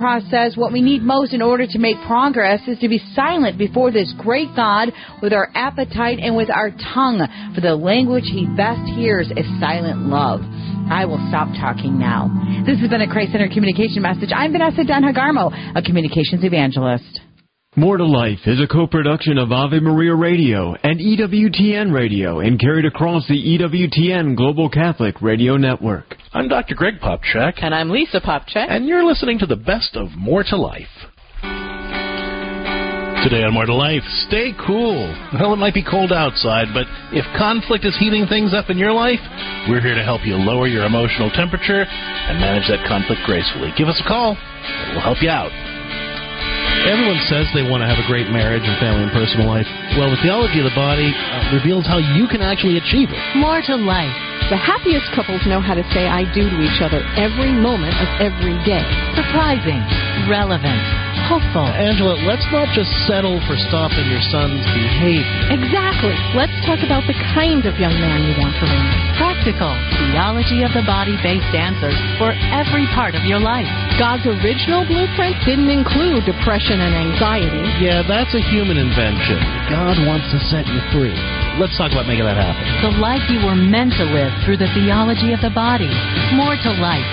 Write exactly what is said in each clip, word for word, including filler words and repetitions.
Says what we need most in order to make progress is to be silent before this great God with our appetite and with our tongue, for the language he best hears is silent love. I will stop talking now. This has been a Christ-Centered Communication Message. I'm Vanessa Dunn-Hagarmo, a communications evangelist. More to Life is a co-production of Ave Maria Radio and E W T N Radio and carried across the E W T N Global Catholic Radio Network. I'm Doctor Greg Popchak. And I'm Lisa Popchak. And you're listening to the best of More to Life. Today on More to Life, stay cool. Well, it might be cold outside, but if conflict is heating things up in your life, we're here to help you lower your emotional temperature and manage that conflict gracefully. Give us a call. We'll help you out. Everyone says they want to have a great marriage and family and personal life. Well, the theology of the body uh, reveals how you can actually achieve it. More to Life. The happiest couples know how to say I do to each other every moment of every day. Surprising, relevant, hopeful. Angela, let's not just settle for stopping your son's behavior. Exactly. Let's talk about the kind of young man you want to raise. Practical, theology of the body-based answers for every part of your life. God's original blueprint didn't include depression and anxiety. Yeah, that's a human invention. God wants to set you free. Let's talk about making that happen. The life you were meant to live through the theology of the body. More to Life.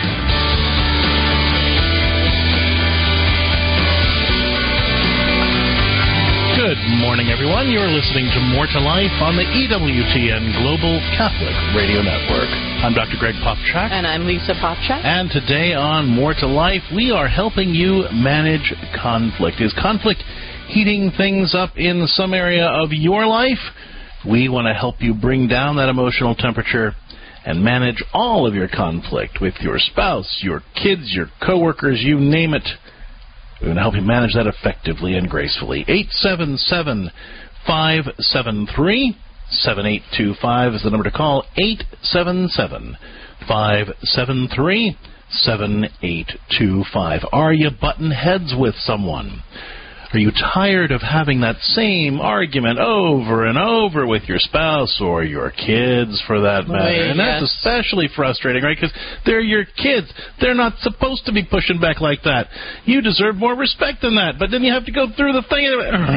Good morning, everyone. You're listening to More to Life on the E W T N Global Catholic Radio Network. I'm Doctor Greg Popchak. And I'm Lisa Popchak. And today on More to Life, we are helping you manage conflict. Is conflict heating things up in some area of your life? We want to help you bring down that emotional temperature and manage all of your conflict with your spouse, your kids, your coworkers, you name it. We're going to help you manage that effectively and gracefully. eight seven seven, five seven three, seven eight two five is the number to call. eight seven seven, five seven three, seven eight two five. Are you butting heads with someone? Are you tired of having that same argument over and over with your spouse or your kids, for that matter? Right, and that's yes. especially frustrating, right? Because they're your kids. They're not supposed to be pushing back like that. You deserve more respect than that. But then you have to go through the thing.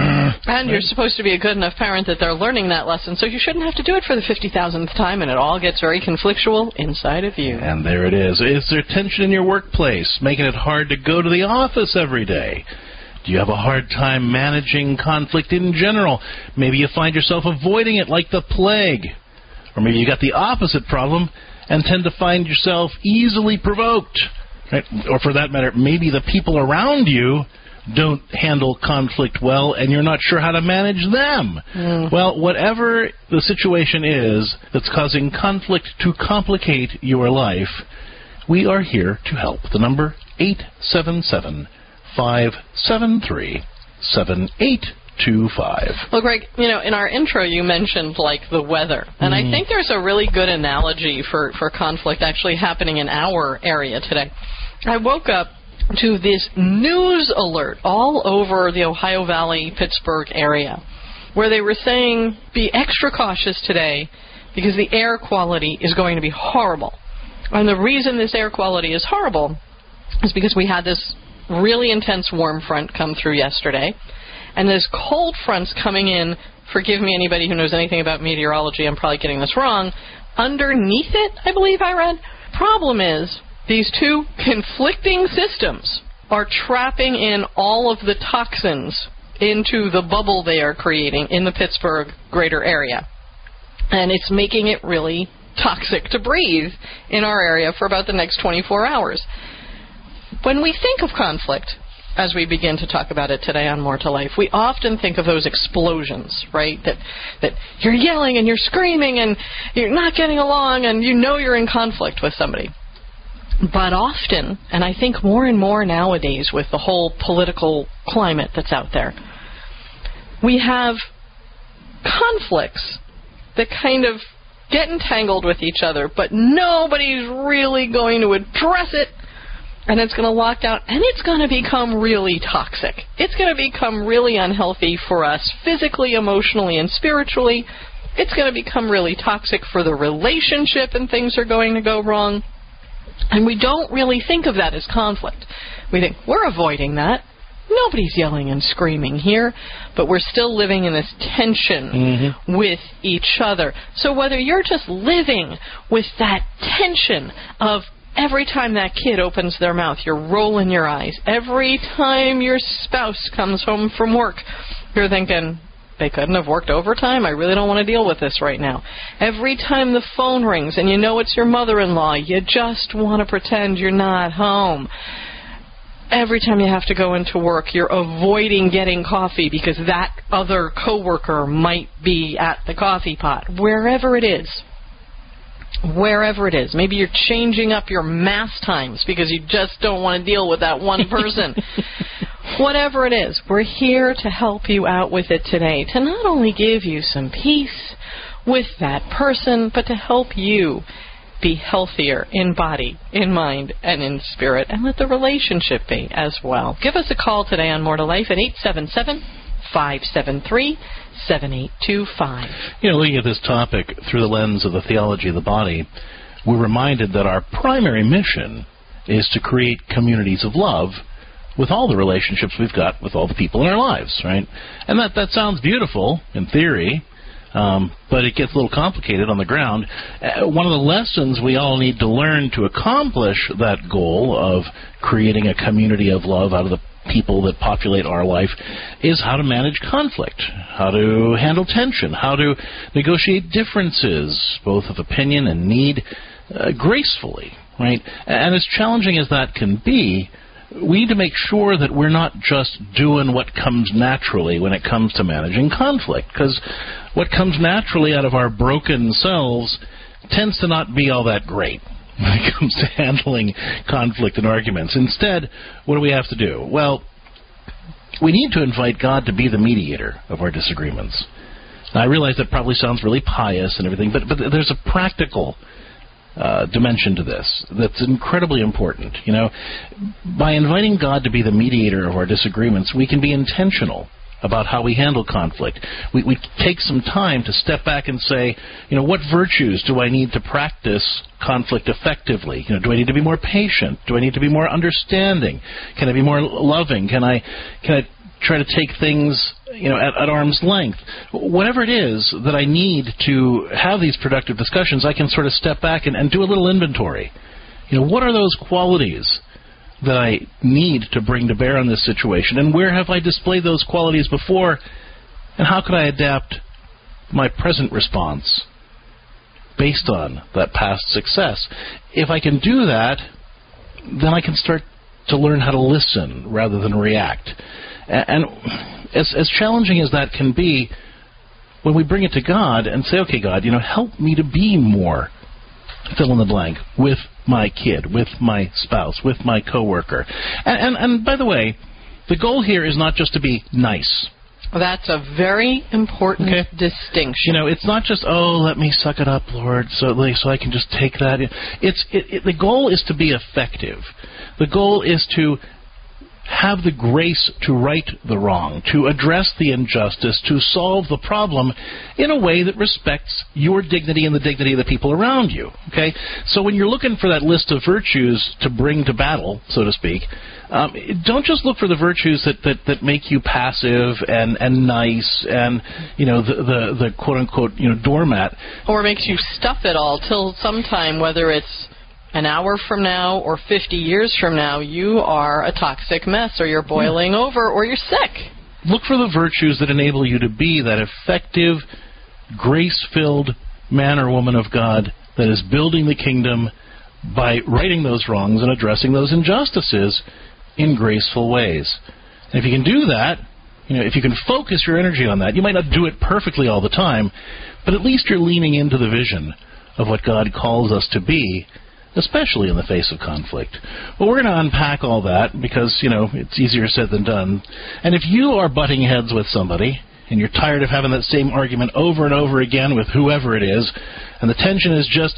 And you're supposed to be a good enough parent that they're learning that lesson, so you shouldn't have to do it for the fifty thousandth time, and it all gets very conflictual inside of you. And there it is. Is there tension in your workplace, making it hard to go to the office every day? Do you have a hard time managing conflict in general? Maybe you find yourself avoiding it like the plague. Or maybe you got the opposite problem and tend to find yourself easily provoked. Right? Or for that matter, maybe the people around you don't handle conflict well and you're not sure how to manage them. Mm. Well, whatever the situation is that's causing conflict to complicate your life, we are here to help. The number eight seven seven, five seven three, seven eight two five. Well, Greg, you know, in our intro you mentioned, like, the weather. And mm. I think there's a really good analogy for, for conflict actually happening in our area today. I woke up to this news alert all over the Ohio Valley, Pittsburgh area, where they were saying, be extra cautious today because the air quality is going to be horrible. And the reason this air quality is horrible is because we had this really intense warm front come through yesterday, and there's cold fronts coming in. Forgive me, anybody who knows anything about meteorology, I'm probably getting this wrong. Underneath it, I believe I read. Problem is, these two conflicting systems are trapping in all of the toxins into the bubble they are creating in the Pittsburgh greater area. And it's making it really toxic to breathe in our area for about the next twenty-four hours. When we think of conflict, as we begin to talk about it today on More to Life, we often think of those explosions, right? That that you're yelling and you're screaming and you're not getting along and you know you're in conflict with somebody. But often, and I think more and more nowadays with the whole political climate that's out there, we have conflicts that kind of get entangled with each other, but nobody's really going to address it. And it's going to lock down, and it's going to become really toxic. It's going to become really unhealthy for us physically, emotionally, and spiritually. It's going to become really toxic for the relationship, and things are going to go wrong. And we don't really think of that as conflict. We think, we're avoiding that. Nobody's yelling and screaming here, but we're still living in this tension mm-hmm. with each other. So whether you're just living with that tension of every time that kid opens their mouth, you're rolling your eyes. Every time your spouse comes home from work, you're thinking, they couldn't have worked overtime? I really don't want to deal with this right now. Every time the phone rings and you know it's your mother-in-law, you just want to pretend you're not home. Every time you have to go into work, you're avoiding getting coffee because that other coworker might be at the coffee pot. Wherever it is. Wherever it is. Maybe you're changing up your mass times because you just don't want to deal with that one person. Whatever it is, we're here to help you out with it today, to not only give you some peace with that person, but to help you be healthier in body, in mind, and in spirit, and let the relationship be as well. Give us a call today on More to Life at eight seven seven, five seven three, seven eight two five. You know, looking at this topic through the lens of the theology of the body, we're reminded that our primary mission is to create communities of love with all the relationships we've got with all the people in our lives, right? And that, that sounds beautiful in theory, um, but it gets a little complicated on the ground. Uh, one of the lessons we all need to learn to accomplish that goal of creating a community of love out of the people that populate our life is how to manage conflict, how to handle tension, how to negotiate differences, both of opinion and need, uh, gracefully, right? And as challenging as that can be, we need to make sure that we're not just doing what comes naturally when it comes to managing conflict, because what comes naturally out of our broken selves tends to not be all that great when it comes to handling conflict and arguments. Instead, what do we have to do? Well, we need to invite God to be the mediator of our disagreements. Now, I realize that probably sounds really pious and everything, but, but there's a practical Uh, dimension to this that's incredibly important. You know, by inviting God to be the mediator of our disagreements, we can be intentional about how we handle conflict. We, we take some time to step back and say, you know, what virtues do I need to practice conflict effectively? You know, do I need to be more patient? Do I need to be more understanding? Can I be more loving? Can I can I try to take things, you know, at, at arm's length? Whatever it is that I need to have these productive discussions, I can sort of step back and, and do a little inventory. You know, what are those qualities that I need to bring to bear on this situation, and where have I displayed those qualities before, and how can I adapt my present response based on that past success? If I can do that, then I can start to learn how to listen rather than react. And as, as challenging as that can be, when we bring it to God and say, okay, God, you know, help me to be more fill in the blank with my kid, with my spouse, with my coworker. And, and, and by the way, the goal here is not just to be nice. That's a very important okay. distinction. You know, it's not just, oh, let me suck it up, Lord, so so I can just take that. It's it, it, the goal is to be effective. The goal is to have the grace to right the wrong, to address the injustice, to solve the problem in a way that respects your dignity and the dignity of the people around you. Okay? So when you're looking for that list of virtues to bring to battle, so to speak, um, don't just look for the virtues that, that, that make you passive and, and nice and, you know, the, the, the quote-unquote, you know, doormat. Or makes you stuff it all till sometime, whether it's an hour from now or fifty years from now, you are a toxic mess, or you're boiling yeah. over, or you're sick. Look for the virtues that enable you to be that effective, grace-filled man or woman of God that is building the kingdom by righting those wrongs and addressing those injustices in graceful ways. And if you can do that, you know, if you can focus your energy on that, you might not do it perfectly all the time, but at least you're leaning into the vision of what God calls us to be, especially in the face of conflict. Well, we're going to unpack all that because, you know, it's easier said than done. And if you are butting heads with somebody and you're tired of having that same argument over and over again with whoever it is, and the tension is just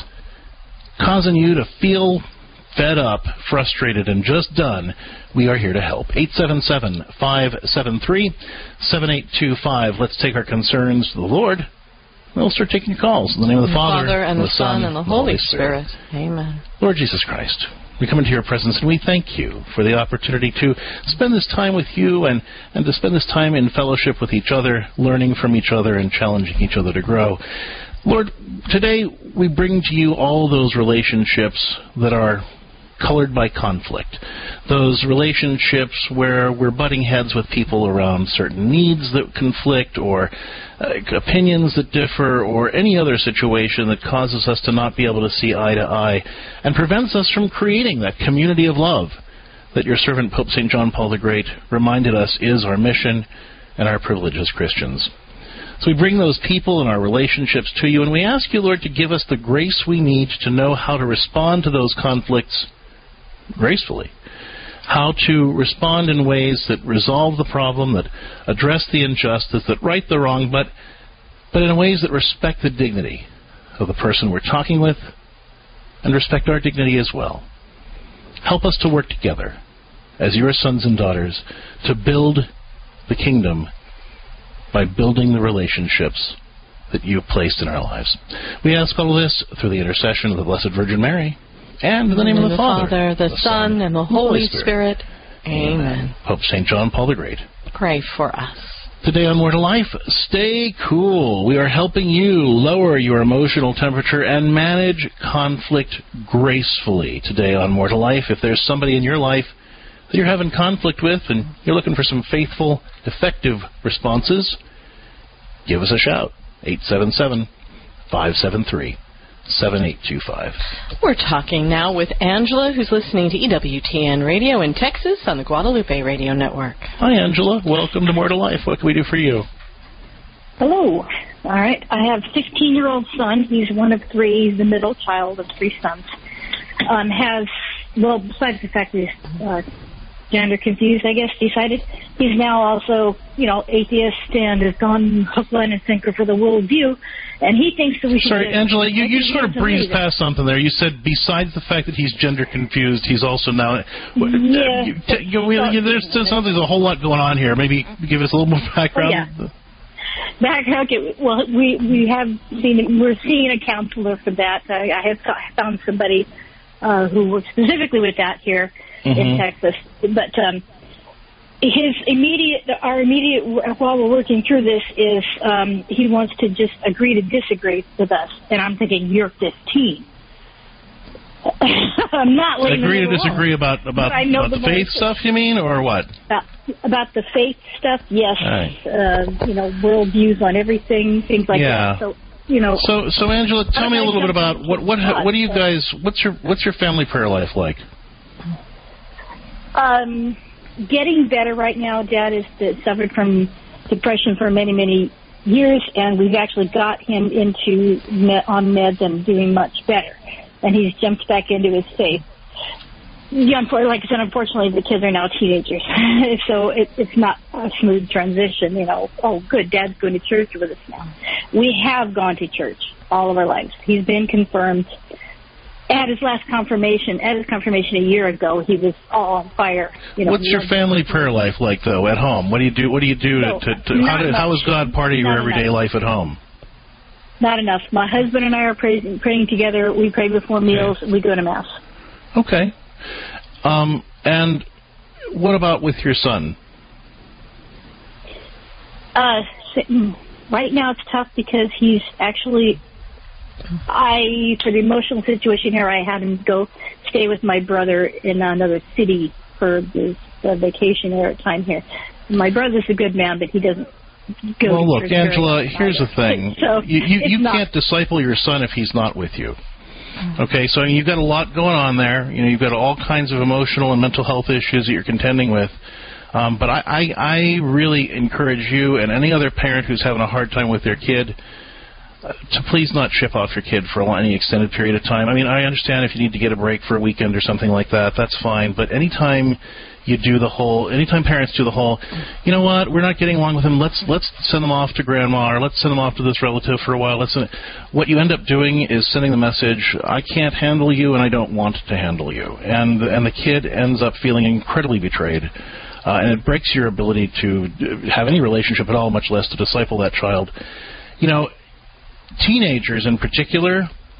causing you to feel fed up, frustrated, and just done, we are here to help. eight seven seven, five seven three, seven eight two five. Let's take our concerns to the Lord. We'll start taking your calls. In the name of the Father, Father and, and the Son, and the Holy Spirit. Spirit. Amen. Lord Jesus Christ, We come into your presence and we thank you for the opportunity to spend this time with you and, and to spend this time in fellowship with each other, learning from each other and challenging each other to grow. Lord, today we bring to you all those relationships that are colored by conflict, those relationships where we're butting heads with people around certain needs that conflict or uh, opinions that differ or any other situation that causes us to not be able to see eye to eye and prevents us from creating that community of love that your servant Pope Saint John Paul the Great reminded us is our mission and our privilege as Christians. So we bring those people and our relationships to you, and we ask you, Lord, to give us the grace we need to know how to respond to those conflicts gracefully, how to respond in ways that resolve the problem, that address the injustice, that right the wrong, but but in ways that respect the dignity of the person we're talking with and respect our dignity as well. Help us to work together as your sons and daughters to build the kingdom by building the relationships that you've placed in our lives. We ask all of this through the intercession of the Blessed Virgin Mary, and in the name in of the, the Father, Father, the, the Son, Son, and the Holy Spirit. Spirit. Amen. Amen. Pope Saint John Paul the Great, pray for us. Today on More to Life, stay cool. We are helping you lower your emotional temperature and manage conflict gracefully. Today on More to Life, if there's somebody in your life that you're having conflict with and you're looking for some faithful, effective responses, give us a shout. eight seven seven, five seven three, seven eight two five. We're talking now with Angela, who's listening to E W T N Radio in Texas on the Guadalupe Radio Network. Hi, Angela. Welcome to More to Life. What can we do for you? Hello. All right. I have a fifteen-year-old son. He's one of three. He's the middle child of three sons. Um, has, well, besides the fact that he's uh, gender confused, I guess, decided, he's now also, you know, atheist and has gone hook, line, and sinker for the worldview. And he thinks that we should... Sorry, Angela, you, you sort of breezed past something there. You said besides the fact that he's gender confused, he's also now... Yeah. You, you, you, you, there's, there's, there's a whole lot going on here. Maybe give us a little more background. Oh, yeah. Background, okay, well, we, we have seen... We're seeing a counselor for that. I, I have found somebody uh, who works specifically with that here mm-hmm. in Texas. But... Um, His immediate, our immediate, while we're working through this, is um, he wants to just agree to disagree with us. And I'm thinking, you're fifteen. I'm not letting Agree to disagree alone. about about, about the, the faith stuff, you mean, or what? About, about the faith stuff, yes. Right. Uh, you know, worldviews on everything, things like yeah. that. So, you know. So, so Angela, tell me a little bit about what what what do you guys? What's your what's your family prayer life like? Um. Getting better right now. Dad has suffered from depression for many, many years, and we've actually got him into med, on meds and doing much better. And he's jumped back into his faith. Yeah, like I said, unfortunately, the kids are now teenagers, so it, it's not a smooth transition. You know, oh, good, Dad's going to church with us now. We have gone to church all of our lives. He's been confirmed. At his last confirmation, at his confirmation a year ago, he was all on fire. You know, What's your family prayer life like, though, at home? What do you do? What do you do no, to? to, to how, do how is God part of your not everyday enough. life at home? Not enough. My husband and I are praying, praying together. We pray before meals. Okay. We go to mass. Okay. Um, and what about with your son? Uh, right now it's tough because he's actually. I, for the emotional situation here, I had him go stay with my brother in another city for his uh, vacation or time here. My brother's a good man, but he doesn't go Well, to look, church Angela, here's the thing. So you you, you not, can't disciple your son if he's not with you. Okay, so you've got a lot going on there. You know, you've got all kinds of emotional and mental health issues that you're contending with. Um, but I, I, I really encourage you and any other parent who's having a hard time with their kid to please not ship off your kid for any extended period of time. I mean, I understand if you need to get a break for a weekend or something like that, that's fine. But anytime you do the whole, anytime parents do the whole, you know what, we're not getting along with him, let's let's send them off to grandma or let's send them off to this relative for a while. Let's send, what you end up doing is sending the message, I can't handle you and I don't want to handle you. And, and the kid ends up feeling incredibly betrayed. Uh, and it breaks your ability to have any relationship at all, much less to disciple that child. You know, teenagers in particular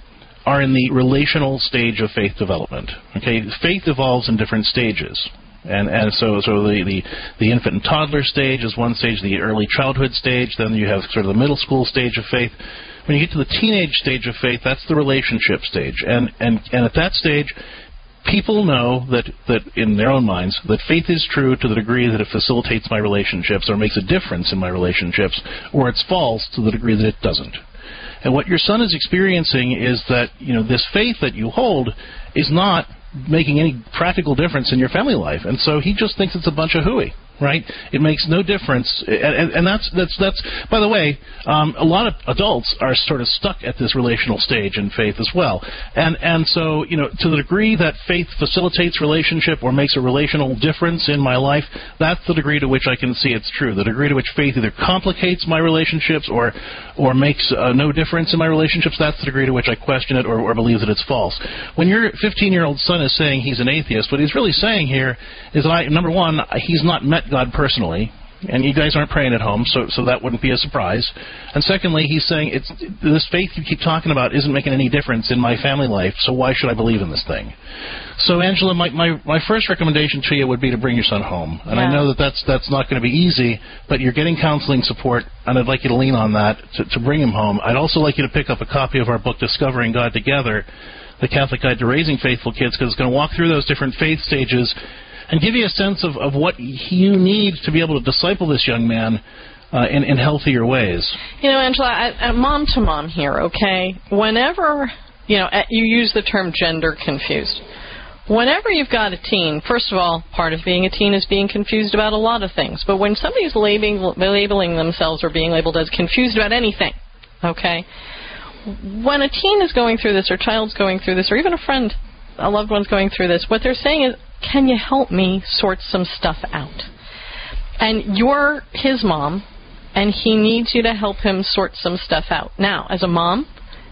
are in the relational stage of faith development. Okay, faith evolves in different stages. And and so so the, the, the infant and toddler stage is one stage, the early childhood stage, then you have sort of the middle school stage of faith. When you get to the teenage stage of faith, that's the relationship stage. And and, and at that stage, people know that, that in their own minds that faith is true to the degree that it facilitates my relationships or makes a difference in my relationships, or it's false to the degree that it doesn't. And what your son is experiencing is that, you know, this faith that you hold is not making any practical difference in your family life, and so he just thinks it's a bunch of hooey. Right? It makes no difference, and, and, and that's that's that's. By the way, um, a lot of adults are sort of stuck at this relational stage in faith as well, and and so you know, to the degree that faith facilitates relationship or makes a relational difference in my life, that's the degree to which I can see it's true. The degree to which faith either complicates my relationships or or makes uh, no difference in my relationships, that's the degree to which I question it or, or believe that it's false. When your fifteen-year-old son is saying he's an atheist, what he's really saying here is that I, number one, he's not met God personally, and you guys aren't praying at home, so so that wouldn't be a surprise. And secondly, he's saying it's this faith you keep talking about isn't making any difference in my family life, so why should I believe in this thing? So, Angela, my my, my first recommendation to you would be to bring your son home. And yeah. I know that that's that's not going to be easy, but you're getting counseling support, and I'd like you to lean on that to, to bring him home. I'd also like you to pick up a copy of our book, Discovering God Together, The Catholic Guide to Raising Faithful Kids, because it's going to walk through those different faith stages and give you a sense of, of what you need to be able to disciple this young man uh, in, in healthier ways. You know, Angela, I, I'm mom to mom here, okay? Whenever, you know, you use the term gender confused. Whenever you've got a teen, first of all, part of being a teen is being confused about a lot of things. But when somebody's labeling, labeling themselves or being labeled as confused about anything, okay, when a teen is going through this or a child's going through this or even a friend, a loved one's going through this, what they're saying is, can you help me sort some stuff out? And you're his mom, and he needs you to help him sort some stuff out. Now, as a mom,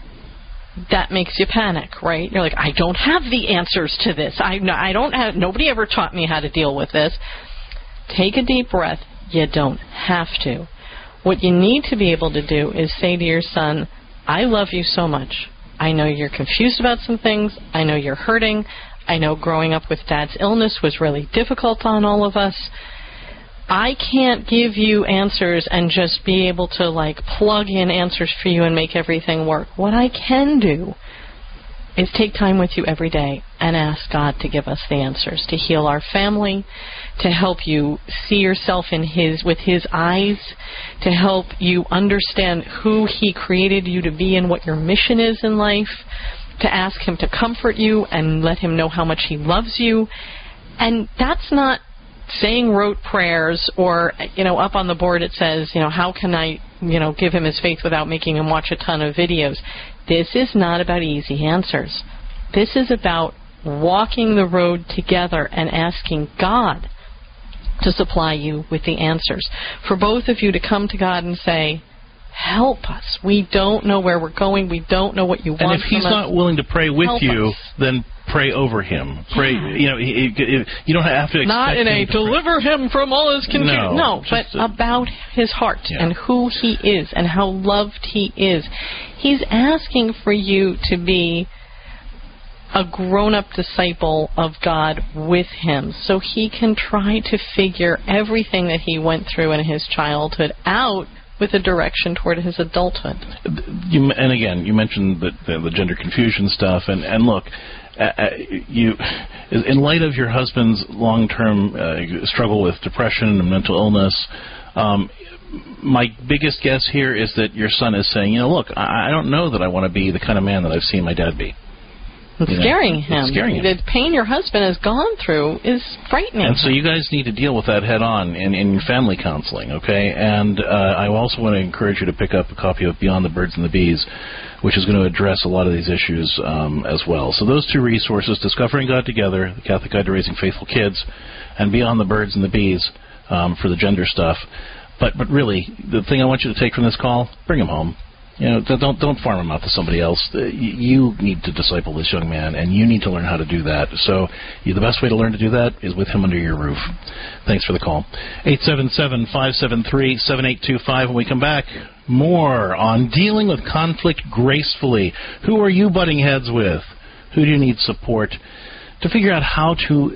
that makes you panic, right? You're like, I don't have the answers to this. I, I don't have, nobody ever taught me how to deal with this. Take a deep breath. You don't have to. What you need to be able to do is say to your son, I love you so much. I know you're confused about some things. I know you're hurting. I know growing up with Dad's illness was really difficult on all of us. I can't give you answers and just be able to, like, plug in answers for you and make everything work. What I can do is take time with you every day and ask God to give us the answers, to heal our family, to help you see yourself in His with His eyes, to help you understand who He created you to be and what your mission is in life, to ask Him to comfort you and let Him know how much He loves you. And that's not saying rote prayers or, you know, up on the board it says, you know, how can I, you know, give him his faith without making him watch a ton of videos. This is not about easy answers. This is about walking the road together and asking God to supply you with the answers. For both of you to come to God and say, help us. We don't know where we're going. We don't know what you want from us. And if He's not willing to pray with help you, us. then pray over him. Pray, yeah. you know, he, he, you don't have to expect not in a deliver pray. him from all his confusion. No, no but a, about his heart yeah. and who he is and how loved he is. He's asking for you to be a grown-up disciple of God with him so he can try to figure everything that he went through in his childhood out with a direction toward his adulthood. You, and again, you mentioned the, the, the gender confusion stuff, and, and look, uh, you, in light of your husband's long-term uh, struggle with depression and mental illness, um, my biggest guess here is that your son is saying, you know, look, I, I don't know that I want to be the kind of man that I've seen my dad be. It's you know, scaring him. It's scaring him. The pain your husband has gone through is frightening. And so you guys need to deal with that head on in, in your family counseling, okay? And uh, I also want to encourage you to pick up a copy of Beyond the Birds and the Bees, which is going to address a lot of these issues um, as well. So those two resources, Discovering God Together, The Catholic Guide to Raising Faithful Kids, and Beyond the Birds and the Bees um, for the gender stuff. But but really, the thing I want you to take from this call, bring him home. You know, don't don't farm him out to somebody else. You need to disciple this young man, and you need to learn how to do that. So the best way to learn to do that is with him under your roof. Thanks for the call. eight seven seven, five seven three, seven eight two five. When we come back, More on dealing with conflict gracefully. Who are you butting heads with? Who do you need support to figure out how to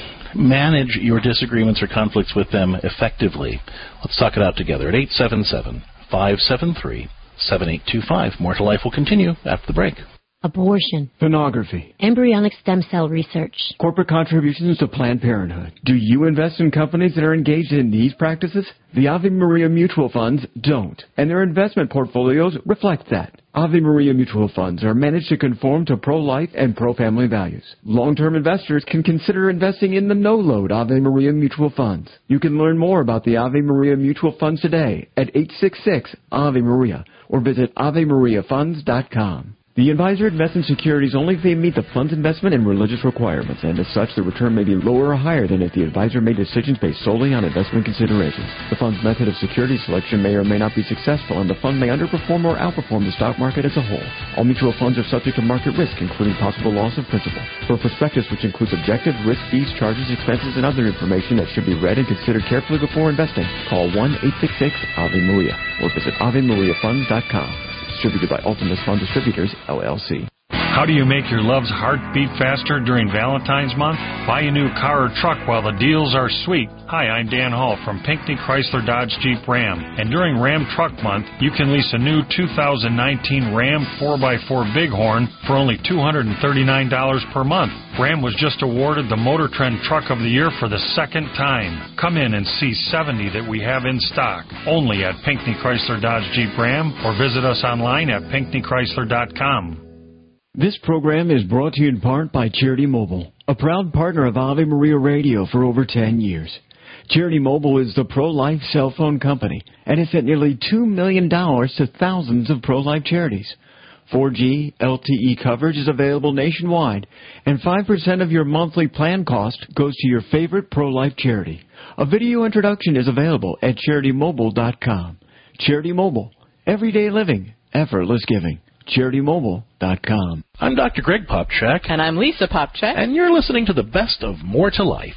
manage your disagreements or conflicts with them effectively? Let's talk it out together at eight seven seven, five seven three, seven eight two five. More to Life will continue after the break. Abortion. Pornography. Embryonic stem cell research. Corporate contributions to Planned Parenthood. Do you invest in companies that are engaged in these practices? The Ave Maria mutual funds don't, and their investment portfolios reflect that. Ave Maria mutual funds are managed to conform to pro-life and pro-family values. Long-term investors can consider investing in the no-load Ave Maria mutual funds. You can learn more about the Ave Maria mutual funds today at eight six six Ave Maria or visit ave maria funds dot com. The advisor invests in securities only if they meet the fund's investment and religious requirements, and as such, the return may be lower or higher than if the advisor made decisions based solely on investment considerations. The fund's method of security selection may or may not be successful, and the fund may underperform or outperform the stock market as a whole. All mutual funds are subject to market risk, including possible loss of principal. For a prospectus which includes objective risk, fees, charges, expenses, and other information that should be read and considered carefully before investing, call one eight six six Ave Maria or visit ave maria funds dot com. Distributed by Ultimus Fund Distributors, L L C. How do you make your love's heart beat faster during Valentine's month? Buy a new car or truck while the deals are sweet. Hi, I'm Dan Hall from Pinckney Chrysler Dodge Jeep Ram. And during Ram Truck Month, you can lease a new two thousand nineteen Ram four by four Bighorn for only two hundred thirty-nine dollars per month. Ram was just awarded the Motor Trend Truck of the Year for the second time. Come in and see seventy that we have in stock, only at Pinckney Chrysler Dodge Jeep Ram, or visit us online at pinckney chrysler dot com. This program is brought to you in part by Charity Mobile, a proud partner of Ave Maria Radio for over ten years. Charity Mobile is the pro-life cell phone company and has sent nearly two million dollars to thousands of pro-life charities. four G L T E coverage is available nationwide, and five percent of your monthly plan cost goes to your favorite pro-life charity. A video introduction is available at charity mobile dot com. Charity Mobile, everyday living, effortless giving. charity mobile dot com. I'm Doctor Greg Popchak. And I'm Lisa Popchak. And you're listening to the best of More to Life.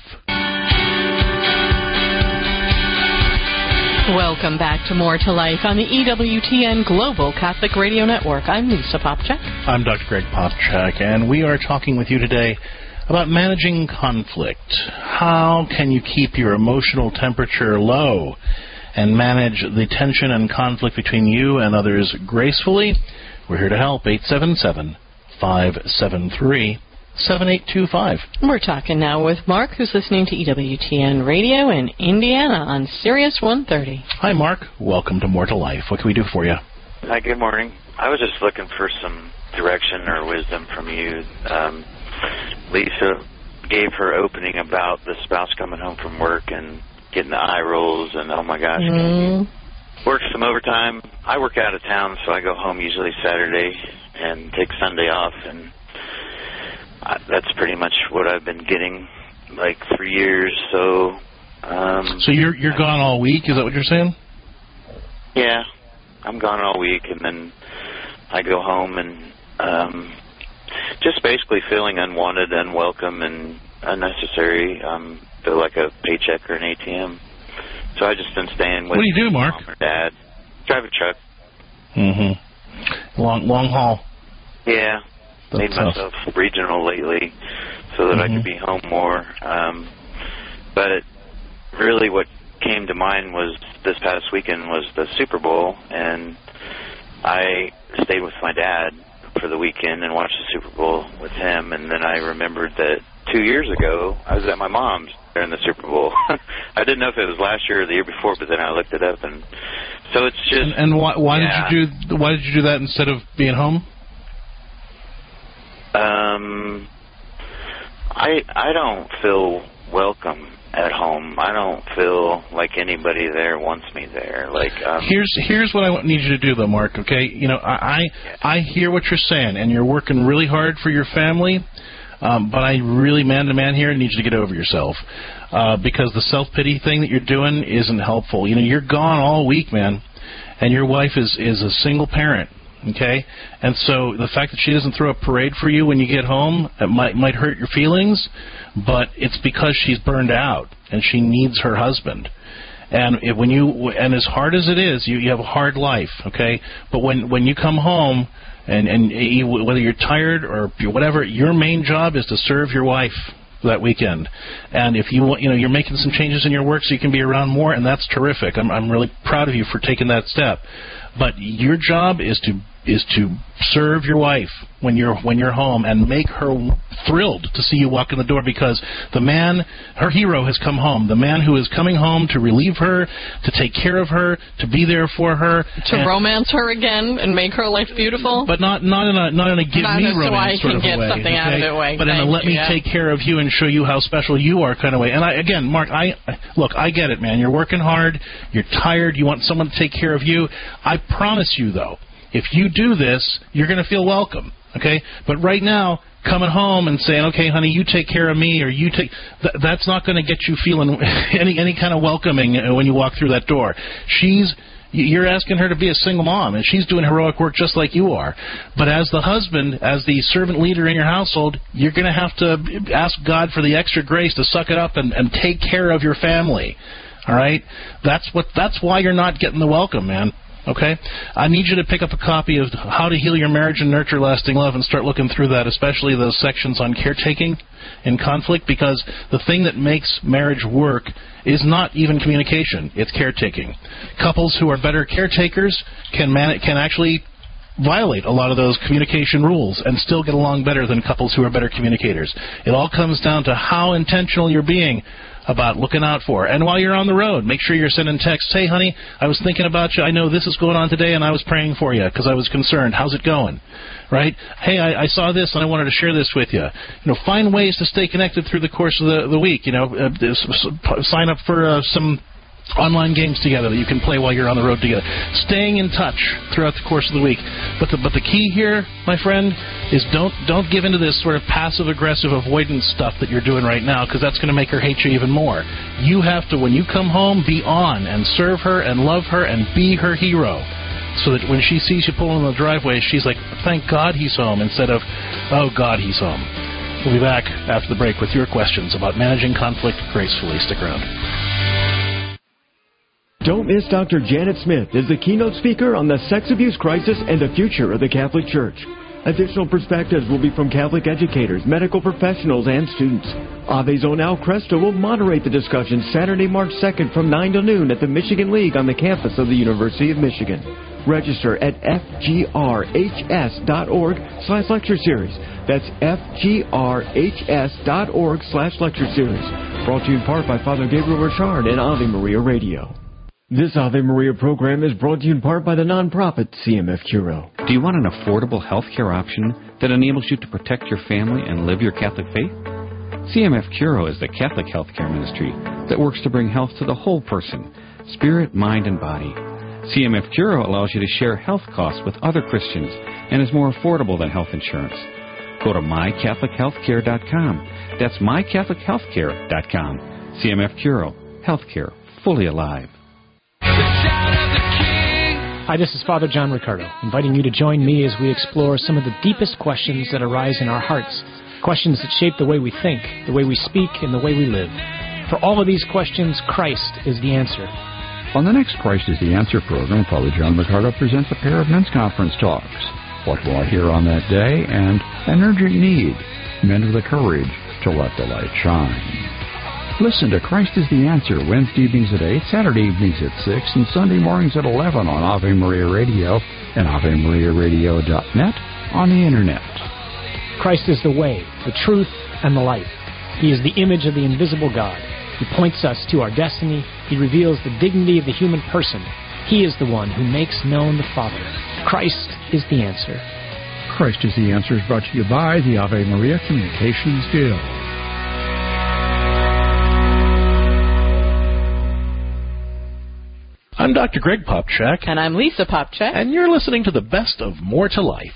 Welcome back to More to Life on the E W T N Global Catholic Radio Network. I'm Lisa Popchak. I'm Doctor Greg Popchak, and we are talking with you today about managing conflict. How can you keep your emotional temperature low and manage the tension and conflict between you and others gracefully? We're here to help. eight seven seven, five seven three, seven eight two five. We're talking now with Mark, who's listening to E W T N Radio in Indiana on Sirius one thirty. Hi, Mark. Welcome to More to Life. What can we do for you? Hi, good morning. I was just looking for some direction or wisdom from you. Um, Lisa gave her opening about the spouse coming home from work and getting the eye rolls and, oh, my gosh, Mm. work some overtime. I work out of town, so I go home usually Saturday and take Sunday off, and I, that's pretty much what I've been getting, like, for years. So, um, so you're you're gone all week? Is that what you're saying? Yeah, I'm gone all week, and then I go home and um, just basically feeling unwanted, unwelcome, and unnecessary. Um, feel like a paycheck or an A T M. So I just been staying with What do you do, Mark? Mom or Dad. Drive a truck. Mm-hmm. Long long haul. Yeah. That's Made tough. myself regional lately so that Mm-hmm. I could be home more. Um, but it, really what came to mind was this past weekend was the Super Bowl, and I stayed with my dad for the weekend and watched the Super Bowl with him, and then I remembered that two years ago I was at my mom's during the Super Bowl. I didn't know if it was last year or the year before, but then I looked it up, and so it's just... And, and why, why yeah. did you do why did you do that instead of being home? Um, I I don't feel welcome at home. I don't feel like anybody there wants me there. Like um, here's here's what I need you to do, though, Mark. Okay, you know I I, I hear what you're saying, and you're working really hard for your family. Um, but I really, man to man here, need you to get over yourself uh, because the self pity thing that you're doing isn't helpful. You know, you're gone all week, man, and your wife is is a single parent. Okay, and so the fact that she doesn't throw a parade for you when you get home, it might might hurt your feelings, but it's because she's burned out and she needs her husband. And it, when you and as hard as it is, you, you have a hard life, okay? But when when you come home, and and you, whether you're tired or whatever, your main job is to serve your wife that weekend. And if you want, you know, you're making some changes in your work so you can be around more, and that's terrific. I'm I'm really proud of you for taking that step. But your job is to is to serve your wife when you're when you're home and make her thrilled to see you walk in the door, because the man, her hero, has come home. The man who is coming home to relieve her, to take care of her, to be there for her, to romance her again and make her life beautiful. But not not in a not in a give not me so romance I sort can of get a way, something okay? out of it way. But in a Thank let you, me yeah. take care of you and show you how special you are kind of way. And I again, Mark, I look, I get it, man. You're working hard. You're tired. You want someone to take care of you. I promise you, though, if you do this, you're going to feel welcome, okay? But right now, coming home and saying, okay, honey, you take care of me, or you take, th- that's not going to get you feeling any any kind of welcoming when you walk through that door. She's, you're asking her to be a single mom, and she's doing heroic work just like you are. But as the husband, as the servant leader in your household, you're going to have to ask God for the extra grace to suck it up and, and take care of your family, all right? That's what. That's why you're not getting the welcome, man. Okay? I need you to pick up a copy of How to Heal Your Marriage and Nurture Lasting Love and start looking through that, especially those sections on caretaking in conflict, because the thing that makes marriage work is not even communication, it's caretaking. Couples who are better caretakers can man- can actually violate a lot of those communication rules and still get along better than couples who are better communicators. It all comes down to how intentional you're being about looking out for. And while you're on the road, make sure you're sending texts. Hey, honey, I was thinking about you. I know this is going on today, and I was praying for you because I was concerned. How's it going? Right? Hey, I, I saw this, and I wanted to share this with you. You know, find ways to stay connected through the course of the, the week. You know, uh, sign up for uh, some online games together that you can play while you're on the road together. Staying in touch throughout the course of the week. But the, but the key here, my friend, is don't don't give into this sort of passive-aggressive avoidance stuff that you're doing right now, because that's going to make her hate you even more. You have to, when you come home, be on and serve her and love her and be her hero, so that when she sees you pulling in the driveway, she's like, thank God he's home, instead of, oh, God, he's home. We'll be back after the break with your questions about managing conflict gracefully. Stick around. Don't miss Doctor Janet Smith as the keynote speaker on the sex abuse crisis and the future of the Catholic Church. Additional perspectives will be from Catholic educators, medical professionals, and students. Ave's own Al Cresto will moderate the discussion Saturday, March second from nine to noon at the Michigan League on the campus of the University of Michigan. Register at fgrhs dot org slash lecture series. That's fgrhs dot org slash lecture series. Brought to you in part by Father Gabriel Richard and Ave Maria Radio. This Ave Maria program is brought to you in part by the nonprofit C M F Curo. Do you want an affordable health care option that enables you to protect your family and live your Catholic faith? C M F Curo is the Catholic health care ministry that works to bring health to the whole person, spirit, mind, and body. C M F Curo allows you to share health costs with other Christians and is more affordable than health insurance. Go to my catholic health care dot com. That's my catholic health care dot com. C M F Curo, healthcare fully alive. Hi, this is Father John Riccardo, inviting you to join me as we explore some of the deepest questions that arise in our hearts, questions that shape the way we think, the way we speak, and the way we live. For all of these questions, Christ is the answer. On the next Christ is the Answer program, Father John Riccardo presents a pair of men's conference talks. What will I hear on that day? And an urgent need, men with the courage to let the light shine. Listen to Christ is the Answer Wednesday evenings at eight, Saturday evenings at six, and Sunday mornings at eleven on Ave Maria Radio and ave maria radio dot net on the Internet. Christ is the way, the truth, and the life. He is the image of the invisible God. He points us to our destiny. He reveals the dignity of the human person. He is the one who makes known the Father. Christ is the answer. Christ is the Answer is brought to you by the Ave Maria Communications Guild. I'm Doctor Greg Popchak. And I'm Lisa Popchak. And you're listening to the best of More to Life.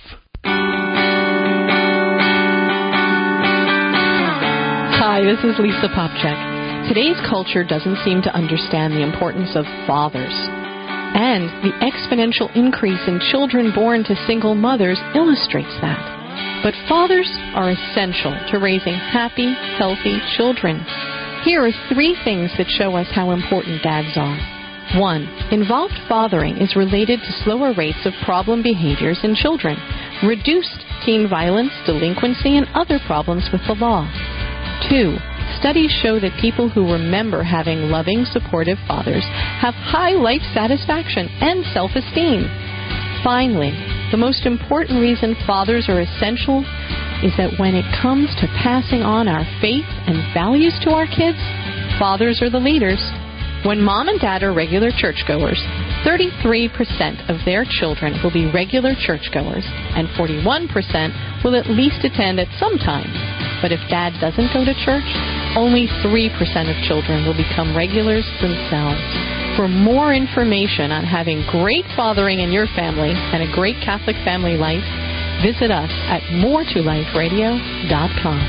Hi, this is Lisa Popchak. Today's culture doesn't seem to understand the importance of fathers. And the exponential increase in children born to single mothers illustrates that. But fathers are essential to raising happy, healthy children. Here are three things that show us how important dads are. One, involved fathering is related to slower rates of problem behaviors in children, reduced teen violence, delinquency, and other problems with the law. Two, studies show that people who remember having loving, supportive fathers have high life satisfaction and self-esteem. Finally, the most important reason fathers are essential is that when it comes to passing on our faith and values to our kids, fathers are the leaders. When mom and dad are regular churchgoers, thirty-three percent of their children will be regular churchgoers, and forty-one percent will at least attend at some time. But if dad doesn't go to church, only three percent of children will become regulars themselves. For more information on having great fathering in your family and a great Catholic family life, visit us at more to life radio dot com.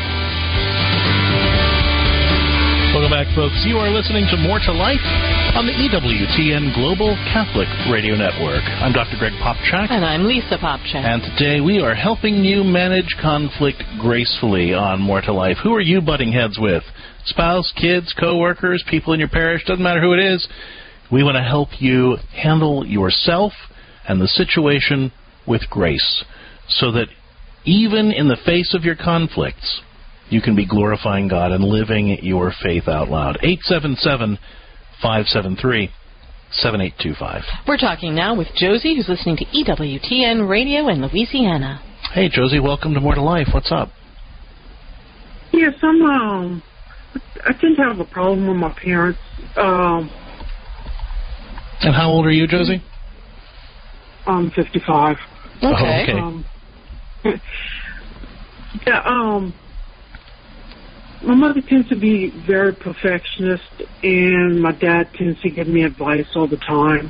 Welcome back, folks. You are listening to More to Life on the E W T N Global Catholic Radio Network. I'm Doctor Greg Popchak. And I'm Lisa Popchak. And today we are helping you manage conflict gracefully on More to Life. Who are you butting heads with? Spouse, kids, co-workers, people in your parish, doesn't matter who it is. We want to help you handle yourself and the situation with grace so that even in the face of your conflicts, you can be glorifying God and living your faith out loud. eight seven seven, five seven three, seven eight two five. We're talking now with Josie, who's listening to E W T N Radio in Louisiana. Hey, Josie, welcome to More to Life. What's up? Yes, I'm, um, I tend to have a problem with my parents. Um, and how old are you, Josie? I'm fifty-five. Okay. Oh, okay. Um, yeah, um... My mother tends to be very perfectionist, and my dad tends to give me advice all the time.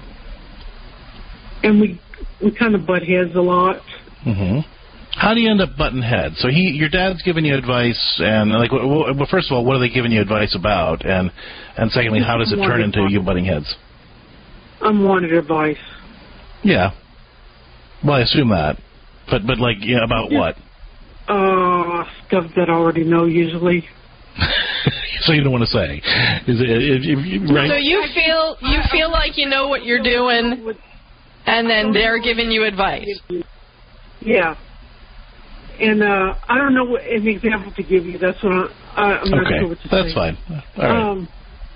And we we kind of butt heads a lot. Mm-hmm. How do you end up butting heads? So he, your dad's giving you advice, and like, well, first of all, what are they giving you advice about? And and secondly, how does it turn into you butting heads? Unwanted advice. Yeah. Well, I assume that, but but like, yeah, about yeah. what? Uh, stuff that I already know usually. So you don't want to say, is it? If, if, right? So you feel you feel like you know what you're doing, and then they're giving you advice. Yeah, and uh, I don't know what, an example to give you. That's what I, I, I'm not okay. sure what to That's say. fine. All right. Um,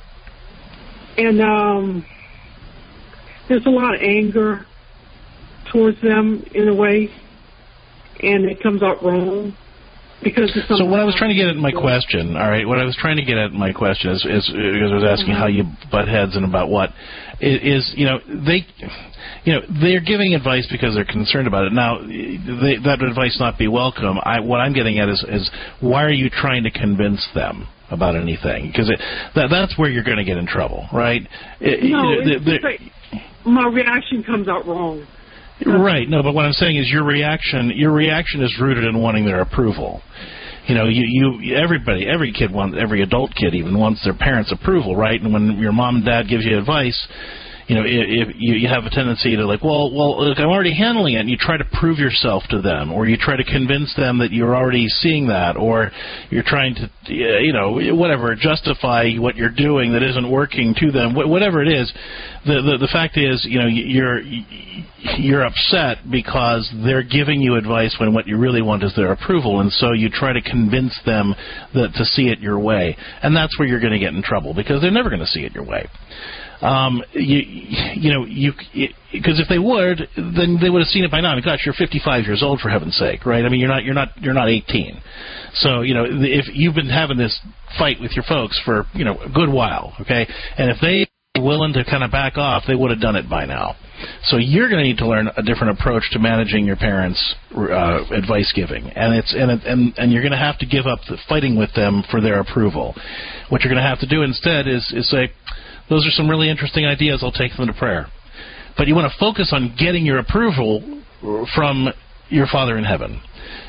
and um, there's a lot of anger towards them in a way, and it comes out wrong. Because so what I was trying to get at in my question, all right, what I was trying to get at in my question is, is because I was asking how you butt heads and about what, is, you know, they, you know, they're giving advice because they're concerned about it. Now, they, that advice not be welcome. I, what I'm getting at is, is why are you trying to convince them about anything? Because that, that's where you're going to get in trouble, right? It, no, it, it's like my reaction comes out wrong. Right. No, but what I'm saying is your reaction. Your reaction is rooted in wanting their approval. You know, you, you, everybody, every kid wants, every adult kid even wants their parents' approval, right? And when your mom and dad gives you advice, you know, if, if you, you have a tendency to like, well, well, look, I'm already handling it, and you try to prove yourself to them, or you try to convince them that you're already seeing that, or you're trying to, you know, whatever, justify what you're doing that isn't working to them, whatever it is. The, the the fact is, you know, you're you're upset because they're giving you advice when what you really want is their approval, and so you try to convince them that to see it your way, and that's where you're going to get in trouble because they're never going to see it your way. Um, you, you know, you because if they would, then they would have seen it by now. I mean, gosh, you're fifty-five years old, for heaven's sake, right? I mean, you're not, you're not, you're not eighteen. So, you know, if you've been having this fight with your folks for, you know, a good while, okay, and if they were willing to kind of back off, they would have done it by now. So you're going to need to learn a different approach to managing your parents' uh, advice giving, and it's and it, and and you're going to have to give up the fighting with them for their approval. What you're going to have to do instead is is say, those are some really interesting ideas. I'll take them to prayer. But you want to focus on getting your approval from your Father in heaven.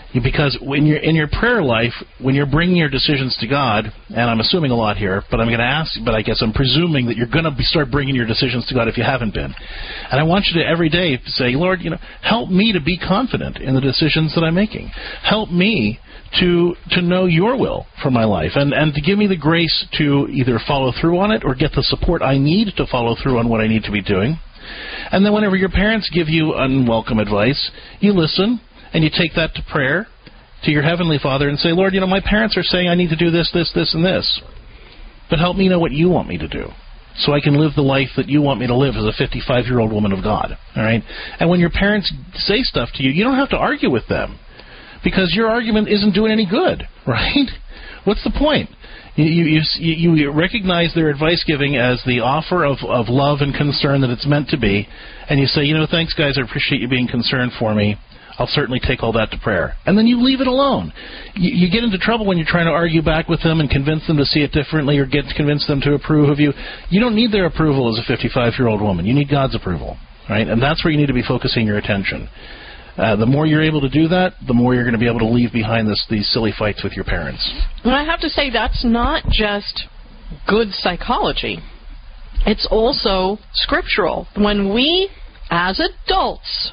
Because when you're in your prayer life, when you're bringing your decisions to God, and I'm assuming a lot here, but I'm going to ask, but I guess I'm presuming that you're going to start bringing your decisions to God if you haven't been. And I want you to every day say, Lord, you know, help me to be confident in the decisions that I'm making. Help me to to know your will for my life, and, and to give me the grace to either follow through on it or get the support I need to follow through on what I need to be doing. And then whenever your parents give you unwelcome advice, you listen, and you take that to prayer, to your Heavenly Father, and say, Lord, you know, my parents are saying I need to do this, this, this, and this. But help me know what you want me to do, so I can live the life that you want me to live as a fifty-five-year-old woman of God. All right? And when your parents say stuff to you, you don't have to argue with them, because your argument isn't doing any good, right? What's the point? You, you, you, you recognize their advice giving as the offer of, of love and concern that it's meant to be, and you say, you know, thanks, guys, I appreciate you being concerned for me. I'll certainly take all that to prayer. And then you leave it alone. You, you get into trouble when you're trying to argue back with them and convince them to see it differently or get to convince them to approve of you. You don't need their approval as a fifty-five-year-old woman. You need God's approval, right? And that's where you need to be focusing your attention. Uh, the more you're able to do that, the more you're going to be able to leave behind this, these silly fights with your parents. And I have to say, that's not just good psychology. It's also scriptural. When we, as adults,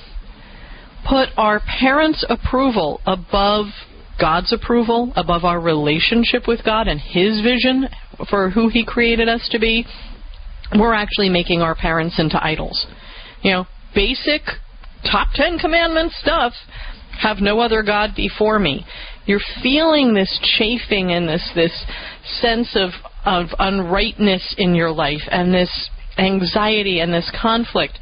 put our parents' approval above God's approval, above our relationship with God and His vision for who He created us to be, we're actually making our parents into idols. You know, basic top ten commandment stuff, have no other God before me. You're feeling this chafing and this this sense of, of unrightness in your life and this anxiety and this conflict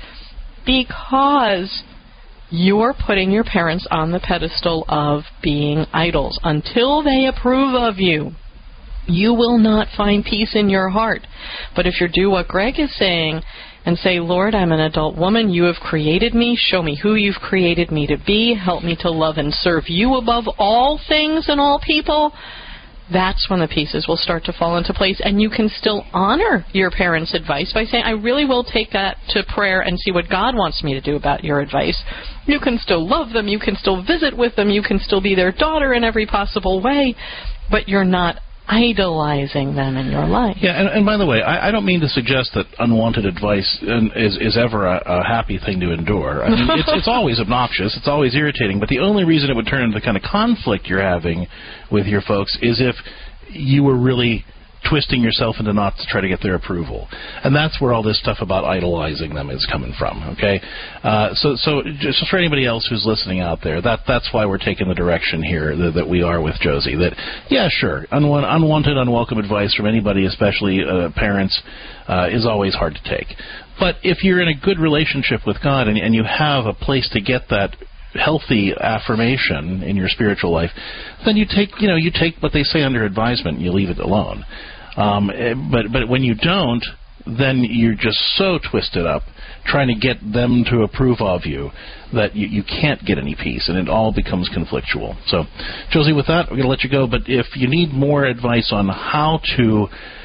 because you're putting your parents on the pedestal of being idols. Until they approve of you, you will not find peace in your heart. But if you do what Greg is saying and say, Lord, I'm an adult woman. You have created me. Show me who you've created me to be. Help me to love and serve you above all things and all people. That's when the pieces will start to fall into place. And you can still honor your parents' advice by saying, I really will take that to prayer and see what God wants me to do about your advice. You can still love them. You can still visit with them. You can still be their daughter in every possible way. But you're not idolizing them in your life. Yeah, and, and by the way, I, I don't mean to suggest that unwanted advice is, is ever a, a happy thing to endure. I mean, it's, it's always obnoxious, it's always irritating, but the only reason it would turn into the kind of conflict you're having with your folks is if you were really twisting yourself into knots to try to get their approval. And that's where all this stuff about idolizing them is coming from, okay? Uh, so so just for anybody else who's listening out there, that that's why we're taking the direction here that, that we are with Josie. That, yeah, sure, unwa- unwanted, unwelcome advice from anybody, especially uh, parents, uh, is always hard to take. But if you're in a good relationship with God and, and you have a place to get that healthy affirmation in your spiritual life, then you take, you know, you take what they say under advisement and you leave it alone. Um, but but when you don't, then you're just so twisted up trying to get them to approve of you that you, you can't get any peace, and it all becomes conflictual. So, Josie, with that, we're going to let you go. But if you need more advice on how to,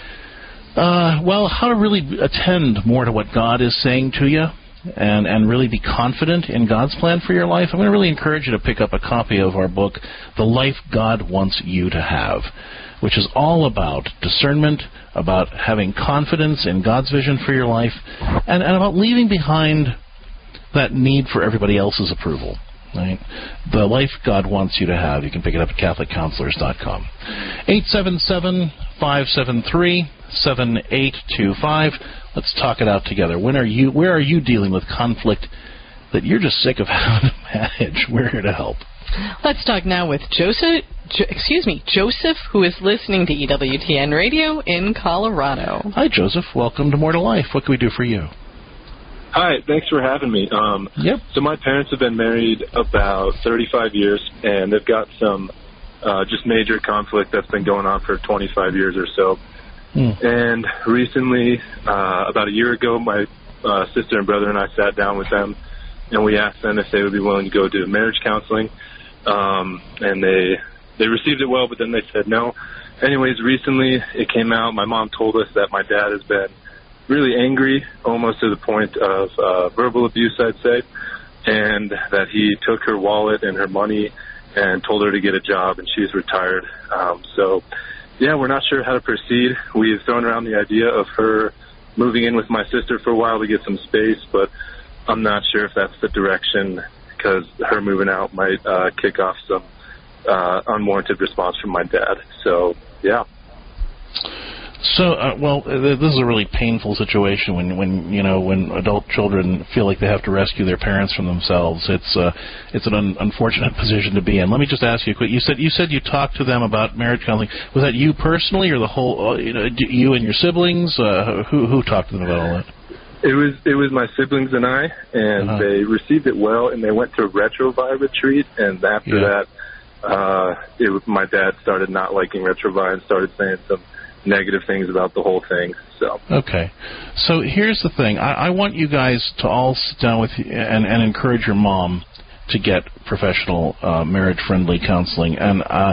uh, well, how to really attend more to what God is saying to you, and, and really be confident in God's plan for your life, I'm going to really encourage you to pick up a copy of our book, The Life God Wants You to Have, which is all about discernment, about having confidence in God's vision for your life, and, and about leaving behind that need for everybody else's approval. Right? The Life God Wants You to Have. You can pick it up at Catholic Counselors dot com. eight seven seven, five seven three, seven eight two five. Let's talk it out together. When are you? Where are you dealing with conflict that you're just sick of having to manage? We're here to help. Let's talk now with Joseph. Jo- excuse me, Joseph, who is listening to E W T N Radio in Colorado. Hi, Joseph. Welcome to More to Life. What can we do for you? Hi, thanks for having me. Um, yep. So my parents have been married about thirty-five years, and they've got some uh, just major conflict that's been going on for twenty-five years or so. Mm. And recently, uh, about a year ago, my uh, sister and brother and I sat down with them, and we asked them if they would be willing to go do marriage counseling. Um, and they they received it well, but then they said no. Anyways, recently it came out. My mom told us that my dad has been really angry, almost to the point of uh, verbal abuse, I'd say, and that he took her wallet and her money and told her to get a job, and she's retired. Um, so, yeah, we're not sure how to proceed. We've thrown around the idea of her moving in with my sister for a while to get some space, but I'm not sure if that's the direction, because her moving out might uh, kick off some uh, unwarranted response from my dad. So, yeah. So, uh, well, uh, this is a really painful situation when, when you know, when adult children feel like they have to rescue their parents from themselves. It's uh, it's an un- unfortunate position to be in. Let me just ask you quick. You said you said you talked to them about marriage counseling. Was that you personally, or the whole? Uh, you know, you and your siblings? Uh, who who talked to them about all that? It was it was my siblings and I, and uh-huh. they received it well, and they went to a Retrovi retreat, and after yeah. that, uh, it was, my dad started not liking Retrovi and started saying some negative things about the whole thing. So okay, so here's the thing. I, I want you guys to all sit down with you and, and encourage your mom to get professional uh, marriage-friendly counseling. And uh,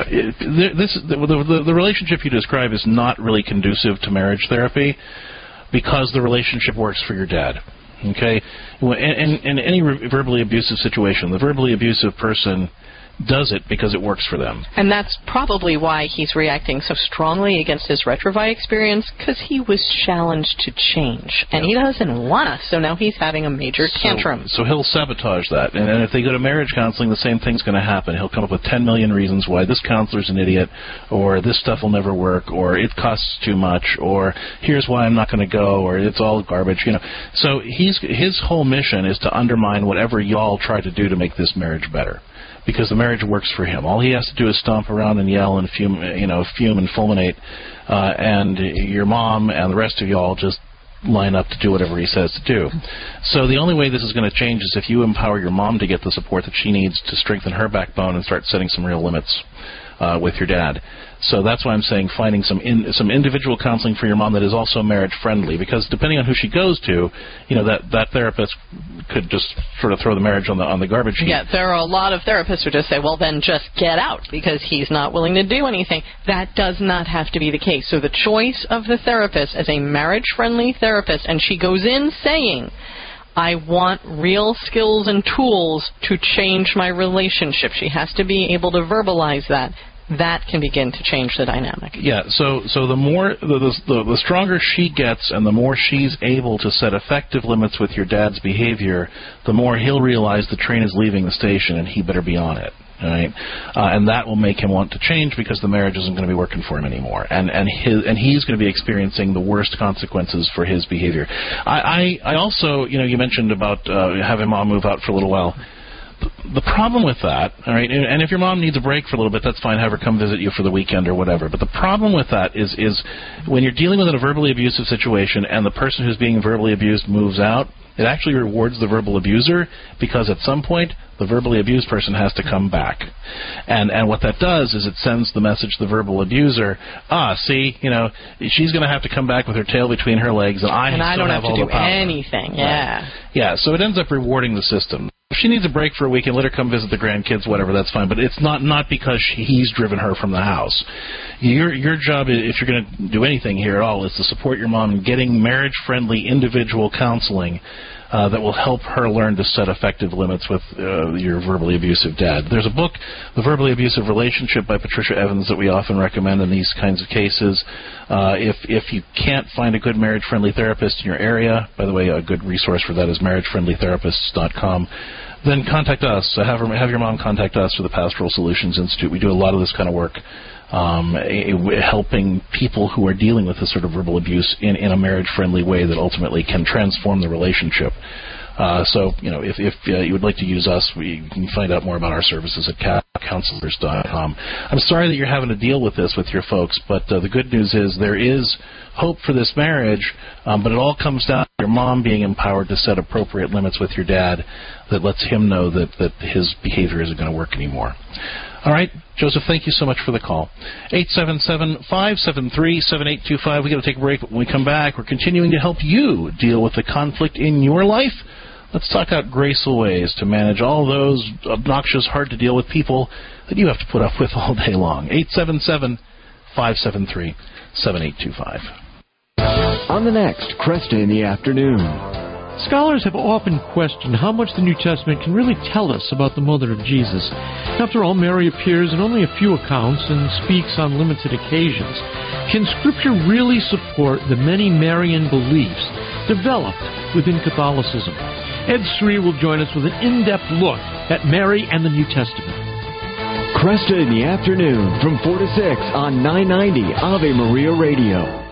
it, this the, the, the relationship you describe is not really conducive to marriage therapy because the relationship works for your dad. Okay, in, in, in any verbally abusive situation, the verbally abusive person does it because it works for them. And that's probably why he's reacting so strongly against his Retrovi experience, because he was challenged to change. And he doesn't want us, so now he's having a major so, tantrum. So he'll sabotage that. And, and if they go to marriage counseling, the same thing's going to happen. He'll come up with ten million reasons why this counselor's an idiot, or this stuff will never work, or it costs too much, or here's why I'm not going to go, or it's all garbage. You know. So he's his whole mission is to undermine whatever y'all try to do to make this marriage better, because the marriage works for him. All he has to do is stomp around and yell and fume, you know, fume and fulminate, uh, and your mom and the rest of y'all just line up to do whatever he says to do. So the only way this is going to change is if you empower your mom to get the support that she needs to strengthen her backbone and start setting some real limits uh, with your dad. So that's why I'm saying finding some in, some individual counseling for your mom that is also marriage friendly, because depending on who she goes to, you know, that, that therapist could just sort of throw the marriage on the on the garbage heap. Yeah, there are a lot of therapists who just say, well, then just get out because he's not willing to do anything. That does not have to be the case. So the choice of the therapist as a marriage friendly therapist, and she goes in saying, I want real skills and tools to change my relationship. She has to be able to verbalize that. That can begin to change the dynamic. Yeah, so so the more the, the the stronger she gets and the more she's able to set effective limits with your dad's behavior, the more he'll realize the train is leaving the station and he better be on it. Right, uh, and that will make him want to change because the marriage isn't going to be working for him anymore, and and his and he's going to be experiencing the worst consequences for his behavior. I I, I also, you know, you mentioned about uh, having mom move out for a little while. The problem with that, all right, and if your mom needs a break for a little bit, that's fine. Have her come visit you for the weekend or whatever. But the problem with that is, is when you're dealing with a verbally abusive situation and the person who's being verbally abused moves out, it actually rewards the verbal abuser because at some point the verbally abused person has to come back. And and what that does is it sends the message to the verbal abuser, ah, see, you know, she's going to have to come back with her tail between her legs, and I, and I don't have, have to all do the power. anything. Yeah. Right. Yeah, so it ends up rewarding the system. If she needs a break for a weekend, let her come visit the grandkids, whatever, that's fine. But it's not, not because she, he's driven her from the house. Your your job, if you're going to do anything here at all, is to support your mom in getting marriage-friendly individual counseling uh, that will help her learn to set effective limits with uh, your verbally abusive dad. There's a book, The Verbally Abusive Relationship by Patricia Evans, that we often recommend in these kinds of cases. Uh, if if you can't find a good marriage-friendly therapist in your area, by the way, a good resource for that is marriage friendly therapists dot com, then contact us. Have, her, have your mom contact us for the Pastoral Solutions Institute. We do a lot of this kind of work, um, a, helping people who are dealing with this sort of verbal abuse in, in a marriage-friendly way that ultimately can transform the relationship. Uh, so, you know, if, if uh, you would like to use us, we, you can find out more about our services at counselors dot com. I'm sorry that you're having to deal with this with your folks, but uh, the good news is there is hope for this marriage, um, but it all comes down to your mom being empowered to set appropriate limits with your dad that lets him know that, that his behavior isn't going to work anymore. All right, Joseph, thank you so much for the call. eight seven seven, five seven three, seven eight two five. We've got to take a break, but when we come back, we're continuing to help you deal with the conflict in your life. Let's talk out graceful ways to manage all those obnoxious, hard-to-deal-with people that you have to put up with all day long. eight seven seven, five seven three, seven eight two five. On the next Cresta in the Afternoon. Scholars have often questioned how much the New Testament can really tell us about the mother of Jesus. After all, Mary appears in only a few accounts and speaks on limited occasions. Can Scripture really support the many Marian beliefs developed within Catholicism? Ed Sri will join us with an in-depth look at Mary and the New Testament. Cresta in the afternoon from four to six on nine ninety Ave Maria Radio.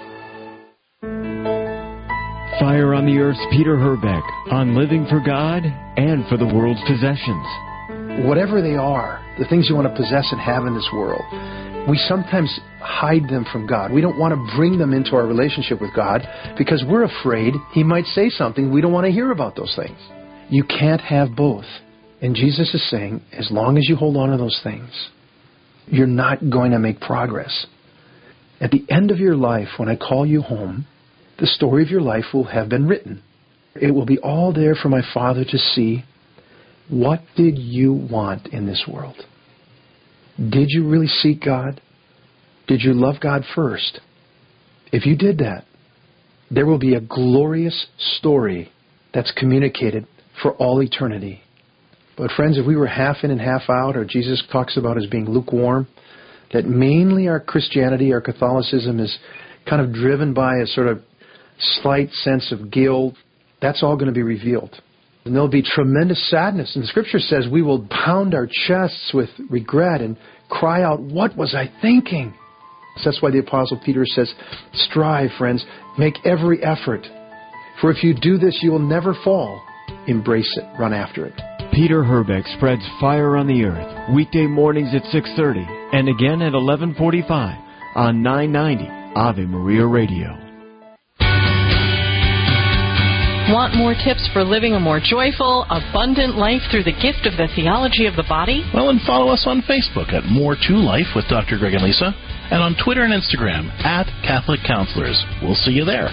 Fire on the Earth's Peter Herbeck on living for God and for the world's possessions. Whatever they are, the things you want to possess and have in this world, we sometimes hide them from God. We don't want to bring them into our relationship with God because we're afraid He might say something we don't want to hear about those things. You can't have both. And Jesus is saying, as long as you hold on to those things, you're not going to make progress. At the end of your life, when I call you home, the story of your life will have been written. It will be all there for my Father to see. What did you want in this world? Did you really seek God? Did you love God first? If you did that, there will be a glorious story that's communicated for all eternity. But friends, if we were half in and half out, or Jesus talks about as being lukewarm, that mainly our Christianity, our Catholicism is kind of driven by a sort of slight sense of guilt, that's all going to be revealed. And there'll be tremendous sadness. And the Scripture says we will pound our chests with regret and cry out, what was I thinking? So that's why the Apostle Peter says, strive, friends, make every effort. For if you do this, you will never fall. Embrace it. Run after it. Peter Herbeck spreads fire on the earth, weekday mornings at six thirty and again at eleven forty-five on nine ninety Ave Maria Radio. Want more tips for living a more joyful, abundant life through the gift of the theology of the body? Well, and follow us on Facebook at More to Life with Doctor Greg and Lisa, and on Twitter and Instagram at Catholic Counselors. We'll see you there.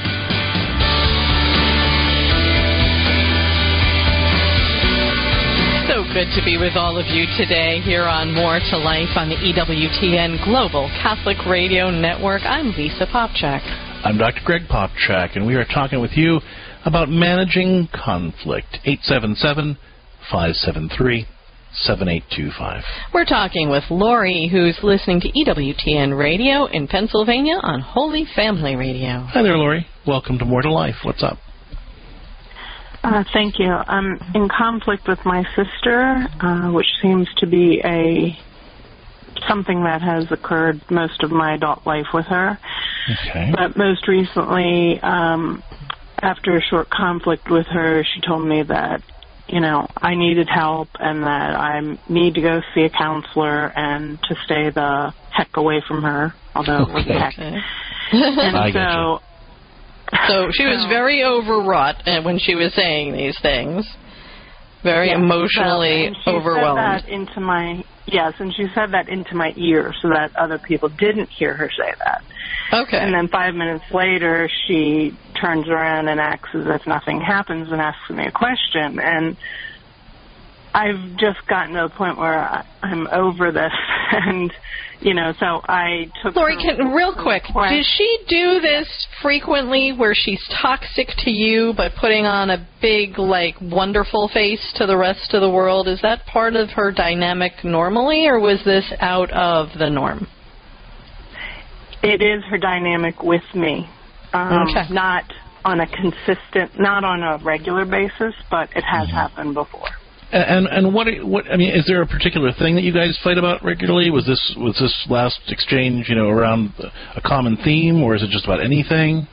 So good to be with all of you today here on More to Life on the E W T N Global Catholic Radio Network. I'm Lisa Popchak. I'm Doctor Greg Popchak, and we are talking with you about managing conflict. eight seven seven, five seven three, seven eight two five. We're talking with Lori, who's listening to E W T N Radio in Pennsylvania on Holy Family Radio. Hi there, Lori. Welcome to More to Life. What's up? Uh, thank you. I'm in conflict with my sister, uh, which seems to be a something that has occurred most of my adult life with her. Okay. But most recently, um, after a short conflict with her, she told me that, you know, I needed help and that I need to go see a counselor and to stay the heck away from her, although it was Okay. heck. Okay. And I so... get So she was very overwrought uh, when she was saying these things, very Yeah, emotionally so, and she overwhelmed. Said that into my yes, and she said that into my ear so that other people didn't hear her say that. Okay. And then five minutes later, she turns around and acts as if nothing happens and asks me a question. And I've just gotten to the point where I, I'm over this, and you know, so I took. Lori, her- can, real quick, does she do this frequently where she's toxic to you but putting on a big, like, wonderful face to the rest of the world? Is that part of her dynamic normally, or was this out of the norm? It is her dynamic with me. Um, Okay. Not on a consistent, not on a regular basis, but it has Mm-hmm. happened before. And and what what I mean, is there a particular thing that you guys fight about regularly? Was this was this last exchange, you know, around a common theme, or is it just about anything?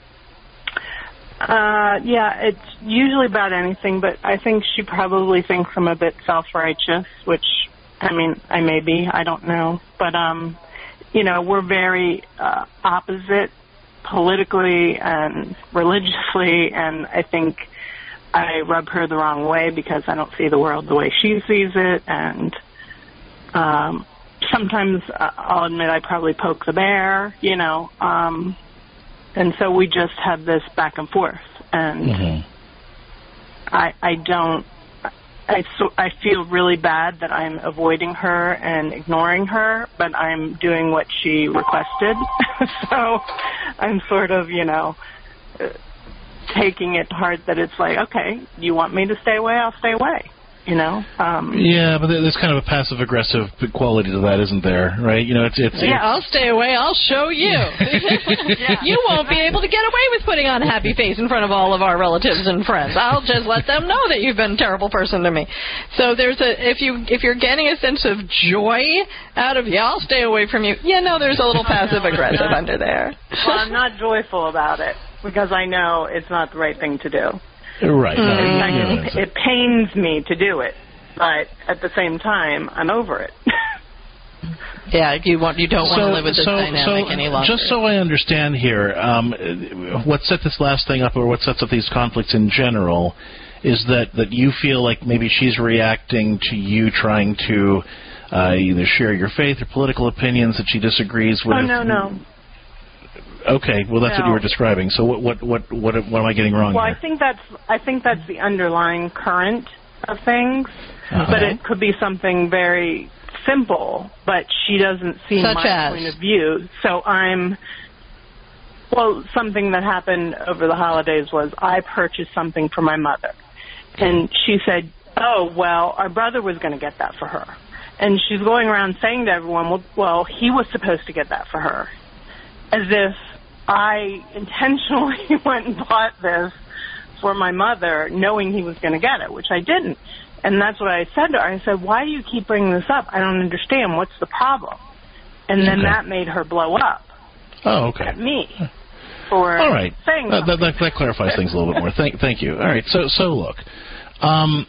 Uh, yeah, it's usually about anything, but I think she probably thinks I'm a bit self-righteous, which, I mean, I may be, I don't know. But, um, you know, we're very uh, opposite politically and religiously, and I think I rub her the wrong way because I don't see the world the way she sees it, and um, sometimes uh, I'll admit I probably poke the bear, you know, um, and so we just have this back and forth, and Mm-hmm. I, I don't, I, so, I feel really bad that I'm avoiding her and ignoring her, but I'm doing what she requested, so I'm sort of, you know, taking it to heart that it's like, okay, you want me to stay away, I'll stay away. You know. Um, yeah, but there's kind of a passive aggressive quality to that, isn't there? Right? You know, it's it's. Yeah, it's, I'll stay away. I'll show you. yeah. You won't be able to get away with putting on a happy face in front of all of our relatives and friends. I'll just let them know that you've been a terrible person to me. So there's a if you if you're getting a sense of joy out of yeah, I'll stay away from you. Yeah, no, there's a little passive aggressive under there. Well, I'm not joyful about it because I know it's not the right thing to do. Right. Mm. No, I, it, it pains me to do it, but at the same time, I'm over it. yeah, you want you don't so, want to live with this so, dynamic so any longer. Just so I understand here, um, what set this last thing up, or what sets up these conflicts in general, is that, that you feel like maybe she's reacting to you trying to uh, either share your faith or political opinions that she disagrees with. Oh no, no. Okay, well that's no. what you were describing. So what what what what, what am I getting wrong well, here? I think that's I think that's the underlying current of things, uh-huh. but it could be something very simple. But she doesn't see Such my as? point of view, so I'm. Well, something that happened over the holidays was I purchased something for my mother, and she said, "Oh, well, our brother was going to get that for her," and she's going around saying to everyone, "Well, well, he was supposed to get that for her," as if I intentionally went and bought this for my mother, knowing he was going to get it, which I didn't. And that's what I said to her. I said, "Why do you keep bringing this up? I don't understand. What's the problem?" And then okay. that made her blow up oh, okay. at me for All right. saying that, something. that, that, that clarifies things a little bit more. Thank, thank you. All right. So, so look, um,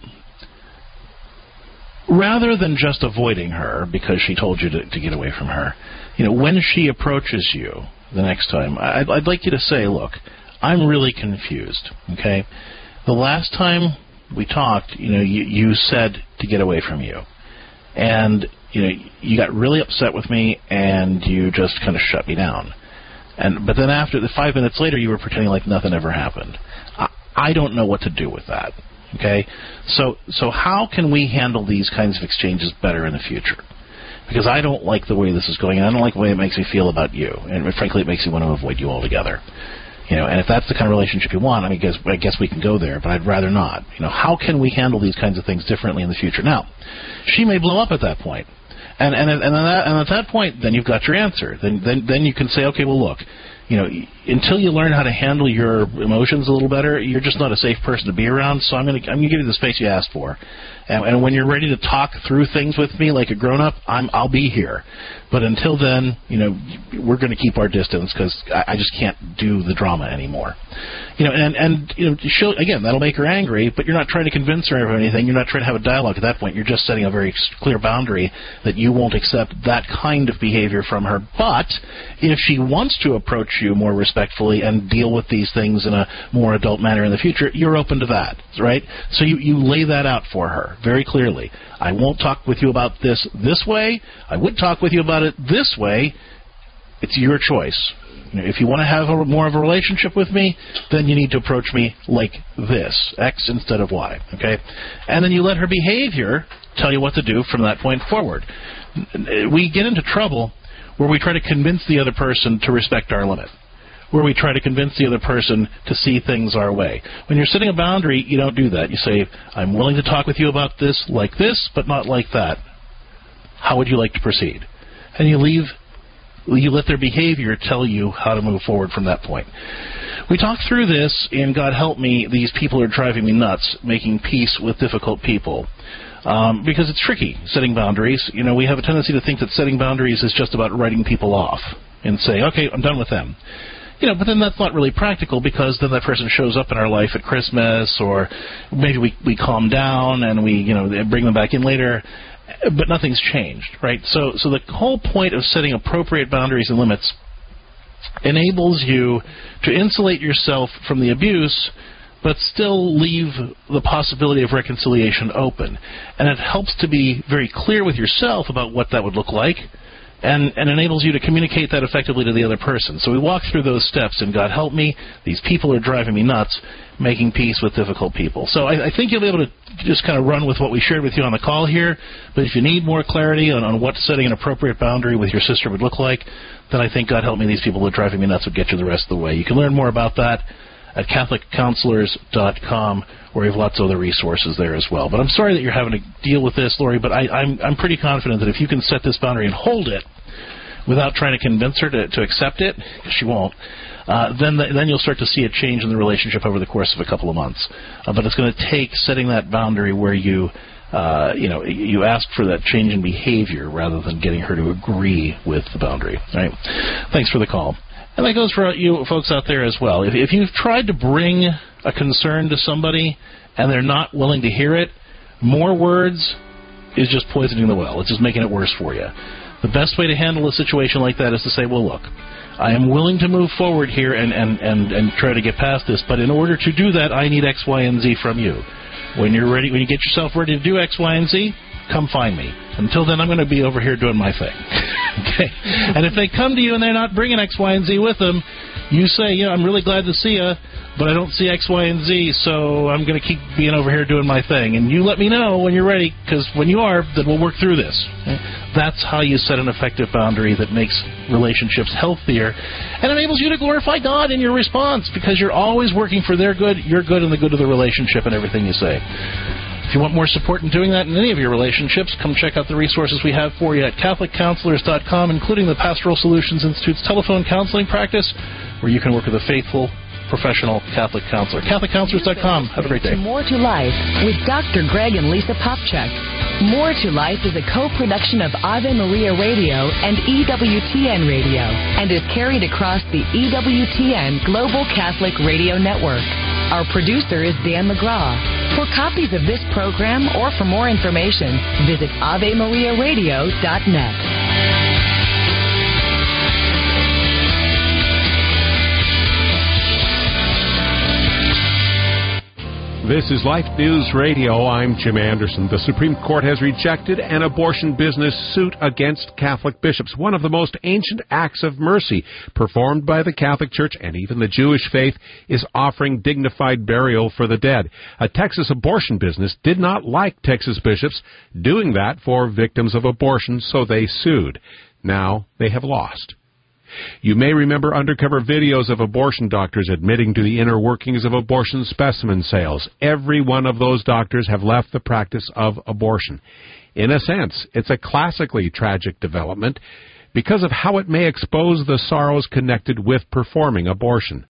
rather than just avoiding her because she told you to, to get away from her, you know, when she approaches you the next time, I'd, I'd like you to say, look, I'm really confused, okay? The last time we talked, you know, you, you said to get away from you. And, you know, you got really upset with me and you just kind of shut me down. And But then after, the five minutes later, you were pretending like nothing ever happened. I, I don't know what to do with that, okay? So, so how can we handle these kinds of exchanges better in the future? Because I don't like the way this is going, and I don't like the way it makes me feel about you. And frankly, it makes me want to avoid you altogether. You know, and if that's the kind of relationship you want, I mean, I guess, I guess we can go there, but I'd rather not. You know, how can we handle these kinds of things differently in the future? Now, she may blow up at that point. And and and, and, that, and at that point, then you've got your answer. Then then then you can say, okay, well, look, you know, until you learn how to handle your emotions a little better, you're just not a safe person to be around. So I'm going to I'm going to give you the space you asked for. And, and when you're ready to talk through things with me like a grown-up, I'm, I'll be here. But until then, you know, we're going to keep our distance because I, I just can't do the drama anymore. You know, and, and you know, she'll, again, that'll make her angry, but you're not trying to convince her of anything. You're not trying to have a dialogue at that point. You're just setting a very clear boundary that you won't accept that kind of behavior from her. But if she wants to approach you more respectfully and deal with these things in a more adult manner in the future, you're open to that, right? So you, you lay that out for her very clearly. I won't talk with you about this this way. I would talk with you about it this way. It's your choice. You know, if you want to have a, more of a relationship with me, then you need to approach me like this, X instead of Y, okay? And then you let her behavior tell you what to do from that point forward. We get into trouble where we try to convince the other person to respect our limit, where we try to convince the other person to see things our way. When you're setting a boundary, you don't do that. You say, I'm willing to talk with you about this like this, but not like that. How would you like to proceed? And you leave, you let their behavior tell you how to move forward from that point. We talked through this in God Help Me, These People Are Driving Me Nuts, Making Peace with Difficult People. Um, because it's tricky, setting boundaries. You know, we have a tendency to think that setting boundaries is just about writing people off and say, okay, I'm done with them. You know, but then that's not really practical because then that person shows up in our life at Christmas, or maybe we, we calm down and we, you know, bring them back in later, but nothing's changed, right? So, so the whole point of setting appropriate boundaries and limits enables you to insulate yourself from the abuse, but still leave the possibility of reconciliation open. And it helps to be very clear with yourself about what that would look like, and, and enables you to communicate that effectively to the other person. So we walk through those steps, and God Help Me, These People Are Driving Me Nuts, Making Peace with Difficult People. So I, I think you'll be able to just kind of run with what we shared with you on the call here, but if you need more clarity on, on what setting an appropriate boundary with your sister would look like, then I think God Help Me, These People Are Driving Me Nuts would get you the rest of the way. You can learn more about that at Catholic Counselors dot com, where we have lots of other resources there as well. But I'm sorry that you're having to deal with this, Lori, but I, I'm, I'm pretty confident that if you can set this boundary and hold it without trying to convince her to, to accept it, because she won't, uh, then the, then you'll start to see a change in the relationship over the course of a couple of months. Uh, but it's going to take setting that boundary where you, uh, you know, you ask for that change in behavior rather than getting her to agree with the boundary. All right. Thanks for the call. And that goes for you folks out there as well. If, if you've tried to bring a concern to somebody and they're not willing to hear it, more words is just poisoning the well. It's just making it worse for you. The best way to handle a situation like that is to say, well, look, I am willing to move forward here and, and, and, and try to get past this, but in order to do that, I need X, Y, and Z from you. When you're ready, when you get yourself ready to do X, Y, and Z, come find me. Until then, I'm going to be over here doing my thing. Okay? And if they come to you and they're not bringing X, Y, and Z with them, you say, yeah, I'm really glad to see you, but I don't see X, Y, and Z, so I'm going to keep being over here doing my thing. And you let me know when you're ready, because when you are, then we'll work through this. Okay? That's how you set an effective boundary that makes relationships healthier and enables you to glorify God in your response, because you're always working for their good, your good, and the good of the relationship and everything you say. If you want more support in doing that in any of your relationships, come check out the resources we have for you at Catholic Counselors dot com, including the Pastoral Solutions Institute's telephone counseling practice, where you can work with a faithful, professional Catholic counselor. Catholic Counselors dot com. Have a great day. More to Life with Doctor Greg and Lisa Popchak. More to Life is a co-production of Ave Maria Radio and E W T N Radio and is carried across the E W T N Global Catholic Radio Network. Our producer is Dan McGraw. For copies of this program or for more information, visit Ave Maria Radio dot net. This is Life News Radio. I'm Jim Anderson. The Supreme Court has rejected an abortion business suit against Catholic bishops, one of the most ancient acts of mercy performed by the Catholic Church and even the Jewish faith is offering dignified burial for the dead. A Texas abortion business did not like Texas bishops doing that for victims of abortion, so they sued. Now they have lost. You may remember undercover videos of abortion doctors admitting to the inner workings of abortion specimen sales. Every one of those doctors have left the practice of abortion. In a sense, it's a classically tragic development because of how it may expose the sorrows connected with performing abortion.